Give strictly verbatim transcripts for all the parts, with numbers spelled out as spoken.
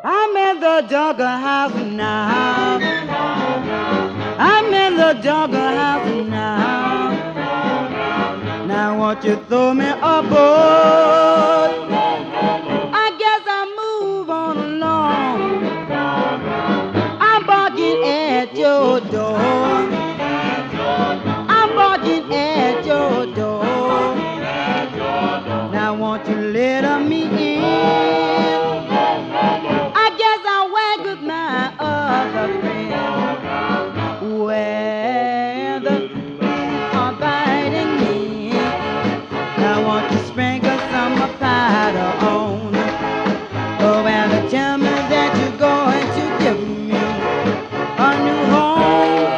I'm in the dogger house now. I'm in the dogger house now. Now won't you throw me a boat? I guess I'll move on along. I'm barking at your door. I'm barking at your door. Now won't you let me in? I guess I'll wag with my other friend. Well, the bees are biting me. Now won't you sprinkle some powder on? Oh, and tell me that you're going to give me a new home.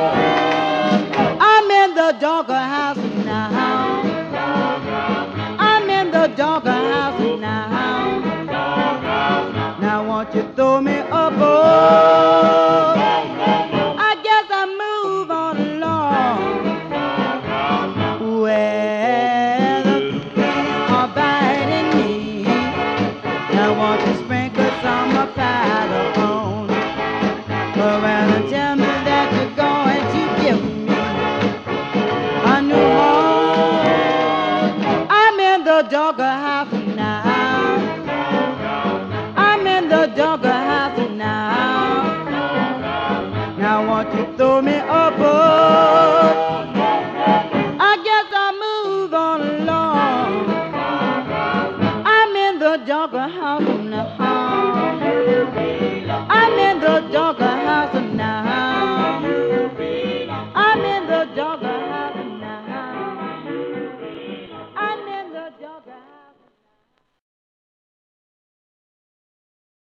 I'm in the dogger house now. I'm in the dogger house now. Now won't you throw me a bone? I guess I move on along. Well, the bees are biting me. Now won't you sprinkle some powder on? Oh, well, and tell me that you're going to give me a new home. I'm in the dogger house now. I'm in the dogger house now. Now won't you throw me a bone? I guess I'll move on along. I'm in the dogger house now.